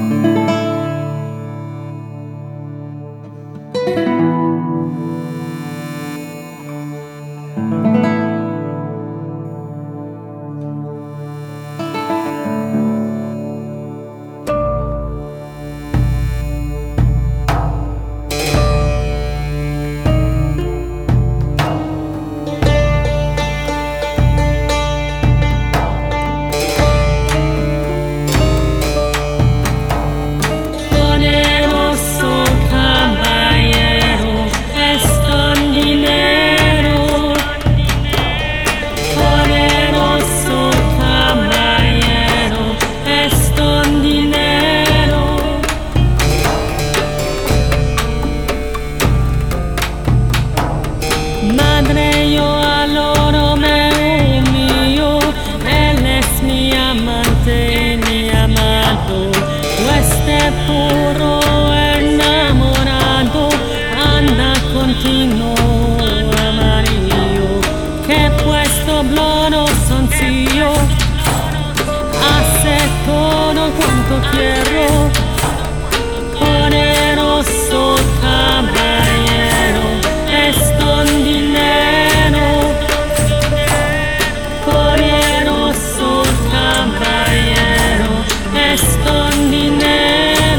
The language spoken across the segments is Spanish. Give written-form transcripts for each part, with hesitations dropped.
Madre, yo adoro Romeo mío, él es mi amante, mi amado, este puro enamorado anda continuo amarillo, que puesto bloro soncillo, hace todo cuanto quiero, poderoso caballero, es don dinero, poderoso caballero, es don dinero.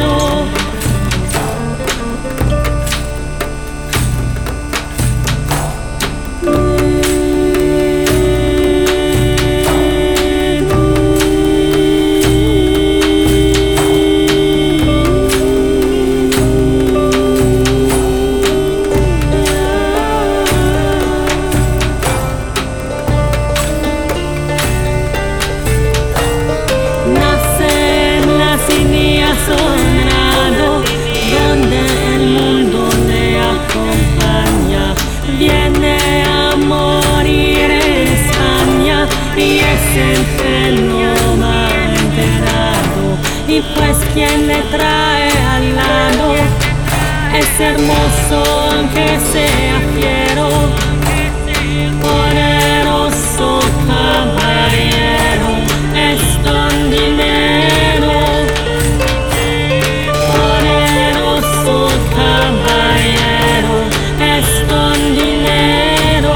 Asombrado, donde el mundo le acompaña, viene a morir en España y es enfermo mal enterrado, y pues quien le trae al lado es hermoso aunque sea fiero, poderoso caballero, es don dinero. Caballero, es don dinero.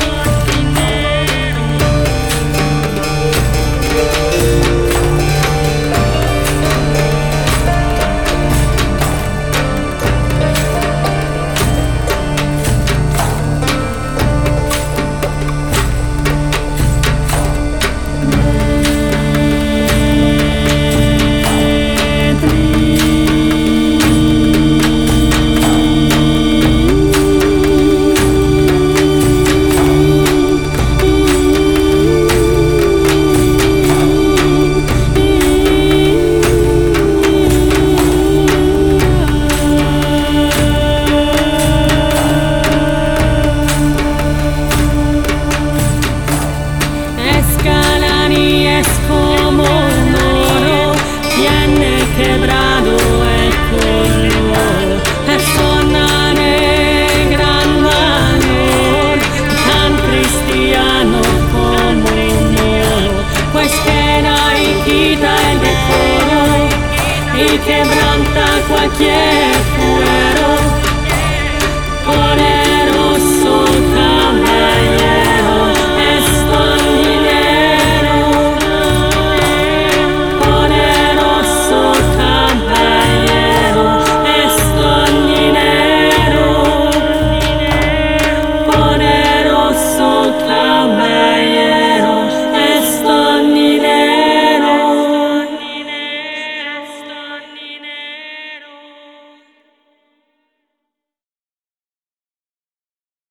Escalani es como un oro, tiene quebrado el color, persona de gran valor, tan cristiano como un oro, pues queda y quita el decoro y quebranta cualquier fuego.